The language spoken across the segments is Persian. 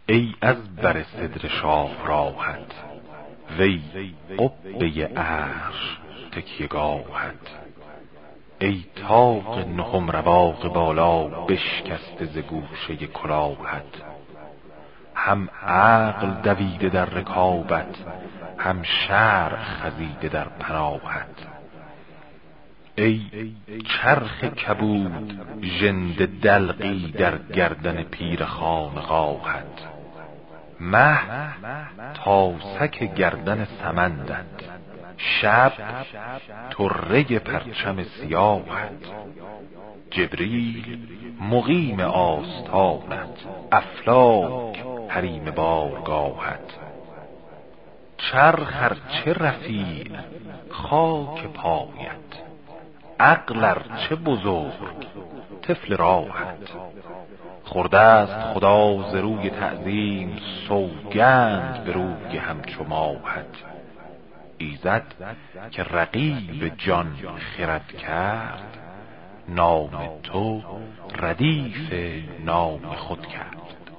ای از بر صدر شاه راحت، وی قبه عرش تکیهگاهت. ای طاق نهم رواق بالا، بشکسته ز گوشه کلاهت. هم عقل دویده در رکابت، هم شرع خزیده در پناهت. ای چرخ کبود ژنده دلقی در گردن پیر خانقاهت. مه تاسک گردن سمندت، شب طره پرچم سیاهت. جبریل مقیم آستانت، افلاک حریم بارگاهت. چرخ ارچه رفیع خاک پایت، عقل ارچه بزرگ طفل راهت. خورده است خدا ز روی تعظیم، سوگند به روی همچو ماهت. ایزد که رقیب جان خرد کرد، نام تو ردیف نام خود کرد.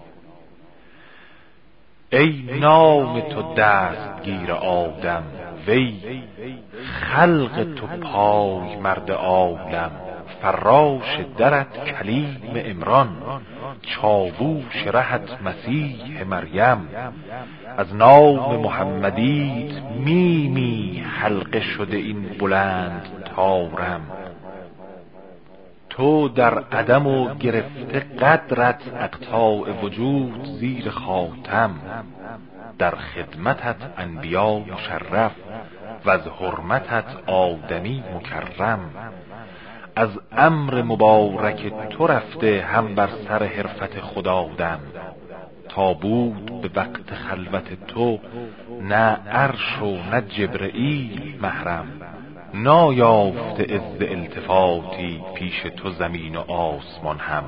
ای نام تو دستگیر آدم، وی خلق تو پای مرد عالم. فراش درت کلیم عمران، چاووش رهت مسیح مریم. از نام محمدیت میمی، حلقه شده این بلند طارم. تو در عدم و گرفته قدرت، اقطاع وجود زیر خاتم. در خدمتت انبیا مشرف، و از حرمتت آدمی مکرم. از امر مبارک تو رفته، هم بر سر حرفت خدا دم. تا بود به وقت خلوت تو، نه عرش و نه جبرئیل محرم. نایافته عز التفاتی، پیش تو زمین و آسمان هم.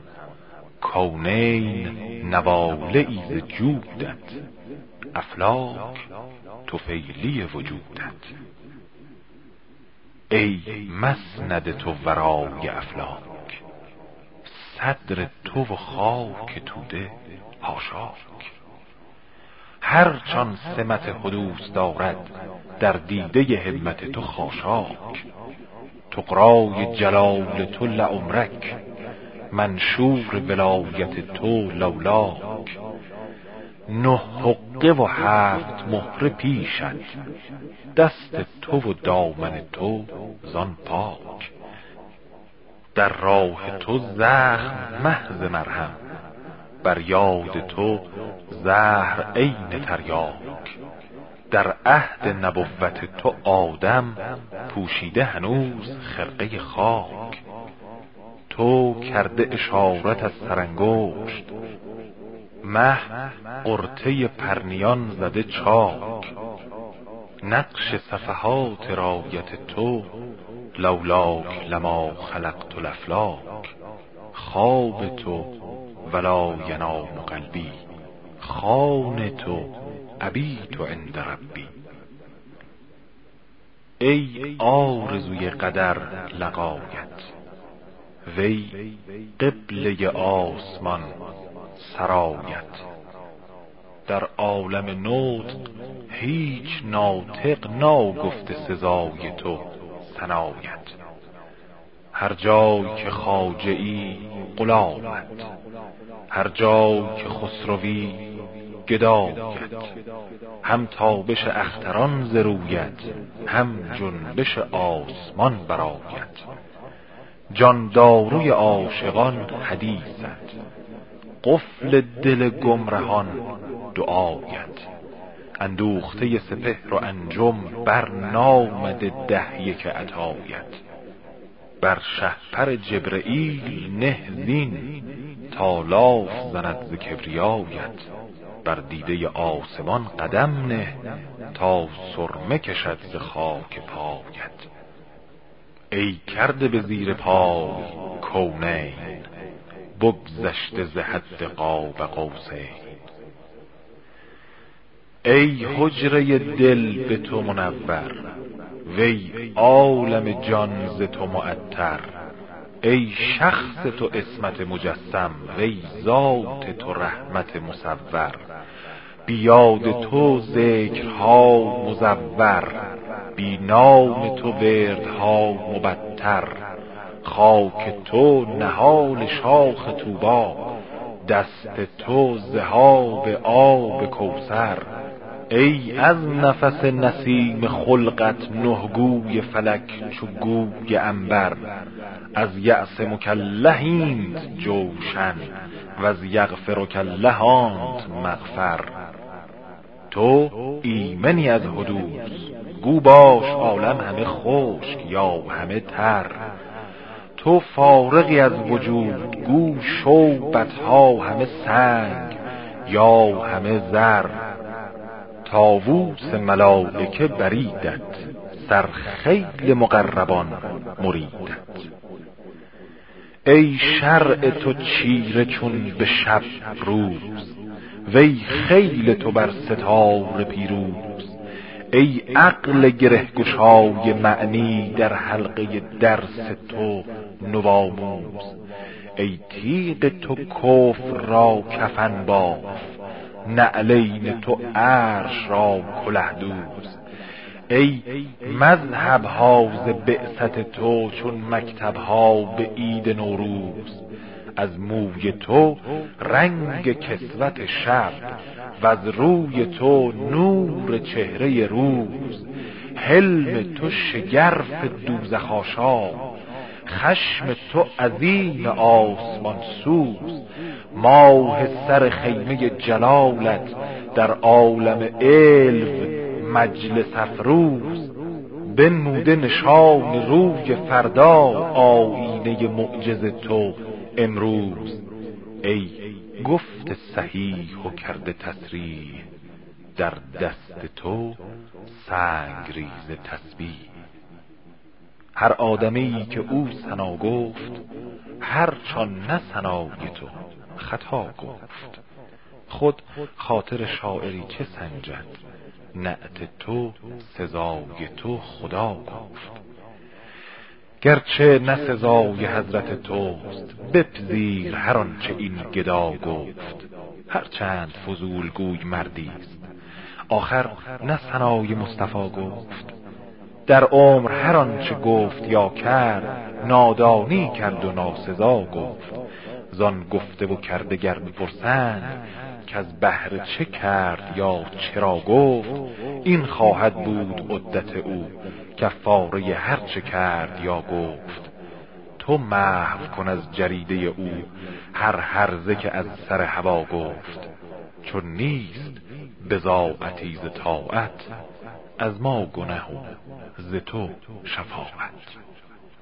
کونین نواله ای ز جودت، افلاک طفیلی وجودت. ای مسند تو ورای افلاک، صدر تو و خاک توده حاشاک. هرچان سمت حدوث دارد، در دیده همت تو خاشاک. طغرای جلال تو لعمرک، منشور ولایت تو لولاک. 9 حقه و 7 مهره پیشت، دست تو و دامن تو زان پاک. در راه تو زخم محض مرهم، بر یاد تو زهر عین تریاک. در عهد نبوت تو آدم، پوشیده هنوز خرقه خاک. تو کرده اشارت از سرانگشت، مه قرطه پرنیان زده چاک. نقش صفحات رایت تو، لولاک لما خلقت الافلاک. خواب تو ولا ینام قلبی، خوان تو ابیت عند ربی. ای آرزوی قدر لقایت، وی قبله آسمان سرایت. در عالم نطق هیچ ناطق ناگفته سزای تو ثنایت. هر جای که خواجه ای غلامت، هر جای که خسروی گدایت. هم تابش اختران ز رویت، هم جنبش آسمان برایت. جان داروی عاشقان حدیثت، قفل دل گمرهان دعایت. اندوخته سپهر و انجم، بر نامد 10 عطایت. بر شهپر جبرئیل نه زین، تا لاف زند ز کبریایت. بر دیده آسمان قدم نه، تا سرمه کشد ز خاک پایت. ای کرده به زیر پای کونین، بگذشته ز حد قاب قوسین. ای حجره دل به تو منور، وی عالم جان ز تو معطر. ای شخص تو عصمت مجسم، وی ذات تو رحمت مصور. بیاد تو ذکرها مزور، بی نام تو وردها مبتر. خاک تو نهال شاخ طوبی، دست تو ذهاب آب کوثر. ای از نفس نسیم خلقت نه گوی فلک چو گوی عنبر. از یأس مکلهینت جوشن، وز یغفرک اللهانت مغفر. تو ایمنی از حدوث، گو باش عالم همه خشک یا همه تر. تو فارغی از وجود، گو شو بدها همه سنگ یا همه زر. طاووس ملائکه بریدت، سر خیل مقربان مریدت. ای شرع تو چیره چون به شب روز، وی خیل تو بر ستاره پیروز. ای عقل گره گشای معنی، در حلقه درس تو نوآموز. ای تیغ تو کفر را کفن بافت، نعلین تو عرش را کله دوز. ای مذهبها ز بعثت تو، چون مکتبها به عید نوروز. از موی تو رنگ کسوت شب، وز روی تو نور چهره روز. حلم تو شگرف دوزخ آشام، خشم تو عظیم آسمان سوز. ماه سر خیمه جلالت، در عالم علو مجلس افروز. بنموده نشان روی فردا، آیینه معجز تو امروز. ای گفت صحیح و کرده تصریح، در دست تو سنگ ریز تسبیح. هر آدمی که او ثنا گفت، هر چون نه ثنای تو خطا گفت. خود خاطر شاعری چه سنجد، نعت تو سزای تو خدا گفت. گرچه نه سزای حضرت توست، بپذیر هر آنچه این گدا گفت. هرچند فضول گوی مردیست، آخر نه ثنای مصطفی گفت. در عمر هر آنچه گفت یا کرد، نادانی کرد و ناسزا گفت. زان گفته و کرده گر بپرسند، که از بهر چه کرد یا چرا گفت. این خواهد بود عدت او، کفاره هر چه کرد یا گفت. تو محو کن از جریده او، هر هرزه که از سر هوا گفت. چون نیست بضاعتی ز طاعت، از ما گنه و ز تو شفاعت.